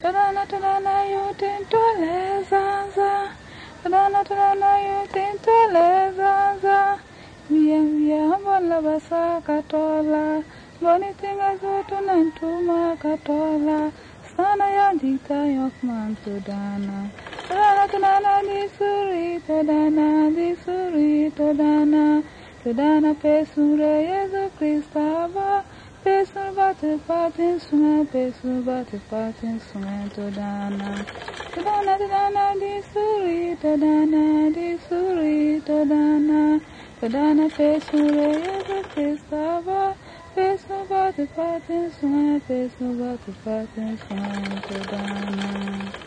Tadana yutintolezaza. Tadana yutintolezaza. Mia bola basa katola. Boni tinga zoto nantuma katola. Sana ya dita yokman Tadana. Tadana disuri Tadana. Tadana pesure Yesu Kristava. Pesur bate patin sunga, pesur bate patin sunga Tadana. Tadana disuri Tadana. Tadana pesure Yesu Kristava. Pesur bate patin sunga Tadana.